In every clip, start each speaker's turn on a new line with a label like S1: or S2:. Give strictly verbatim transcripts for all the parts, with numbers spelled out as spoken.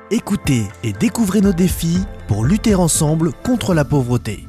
S1: Écoutez et découvrez nos défis pour lutter ensemble contre la pauvreté.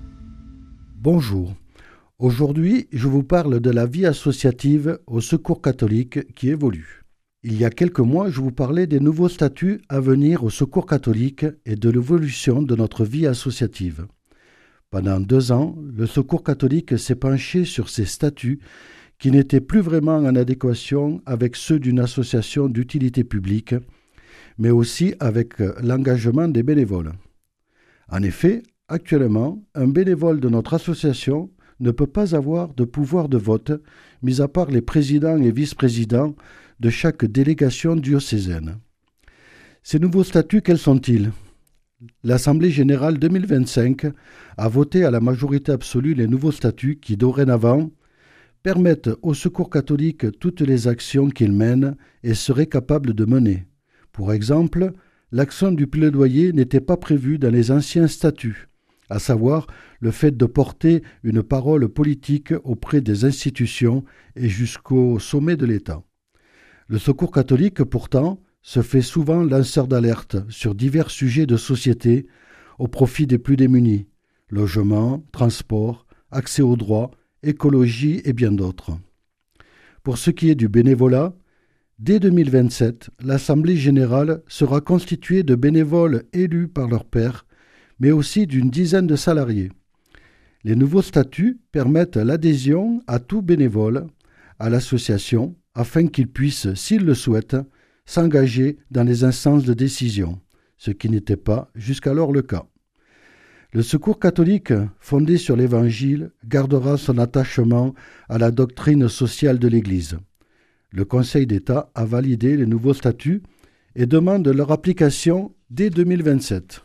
S2: Bonjour. Aujourd'hui, je vous parle de la vie associative au Secours catholique qui évolue. Il y a quelques mois, je vous parlais des nouveaux statuts à venir au Secours catholique et de l'évolution de notre vie associative. Pendant deux ans, le Secours catholique s'est penché sur ces statuts qui n'étaient plus vraiment en adéquation avec ceux d'une association d'utilité publique, mais aussi avec l'engagement des bénévoles. En effet, actuellement, un bénévole de notre association ne peut pas avoir de pouvoir de vote, mis à part les présidents et vice-présidents de chaque délégation diocésaine. Ces nouveaux statuts, quels sont-ils ? L'Assemblée générale deux mille vingt-cinq a voté à la majorité absolue les nouveaux statuts qui, dorénavant, permettent au Secours catholique toutes les actions qu'il mène et serait capable de mener. Pour exemple, l'action du plaidoyer n'était pas prévue dans les anciens statuts, à savoir le fait de porter une parole politique auprès des institutions et jusqu'au sommet de l'État. Le Secours catholique, pourtant, se fait souvent lanceur d'alerte sur divers sujets de société au profit des plus démunis, logement, transport, accès aux droits, écologie et bien d'autres. Pour ce qui est du bénévolat, dès deux mille vingt-sept, l'Assemblée générale sera constituée de bénévoles élus par leurs pairs, mais aussi d'une dizaine de salariés. Les nouveaux statuts permettent l'adhésion à tout bénévole à l'association afin qu'il puisse, s'il le souhaite, s'engager dans les instances de décision, ce qui n'était pas jusqu'alors le cas. Le Secours catholique, fondé sur l'Évangile, gardera son attachement à la doctrine sociale de l'Église. Le Conseil d'État a validé les nouveaux statuts et demande leur application dès deux mille vingt-sept.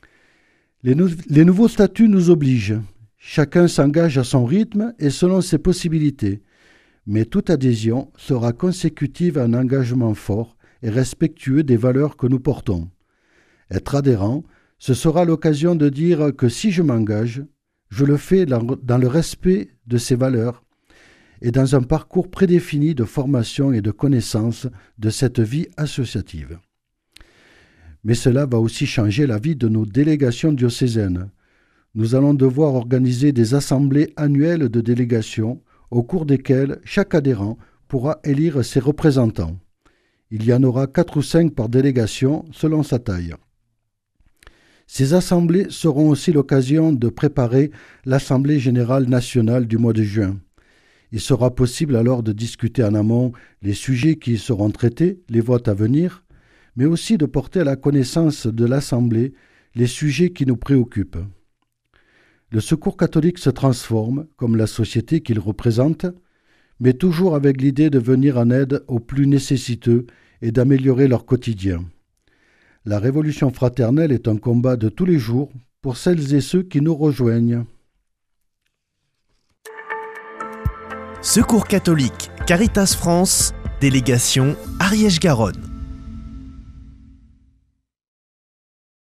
S2: Les, nou- les nouveaux statuts nous obligent. Chacun s'engage à son rythme et selon ses possibilités, mais toute adhésion sera consécutive à un engagement fort et respectueux des valeurs que nous portons. Être adhérent, ce sera l'occasion de dire que si je m'engage, je le fais dans, dans le respect de ces valeurs et dans un parcours prédéfini de formation et de connaissance de cette vie associative. Mais cela va aussi changer la vie de nos délégations diocésaines. Nous allons devoir organiser des assemblées annuelles de délégations au cours desquelles chaque adhérent pourra élire ses représentants. Il y en aura quatre ou cinq par délégation selon sa taille. Ces assemblées seront aussi l'occasion de préparer l'Assemblée générale nationale du mois de juin. Il sera possible alors de discuter en amont les sujets qui y seront traités, les votes à venir, mais aussi de porter à la connaissance de l'Assemblée les sujets qui nous préoccupent. Le Secours catholique se transforme, comme la société qu'il représente, mais toujours avec l'idée de venir en aide aux plus nécessiteux et d'améliorer leur quotidien. La révolution fraternelle est un combat de tous les jours pour celles et ceux qui nous rejoignent.
S1: Secours catholique, Caritas France, délégation Ariège-Garonne.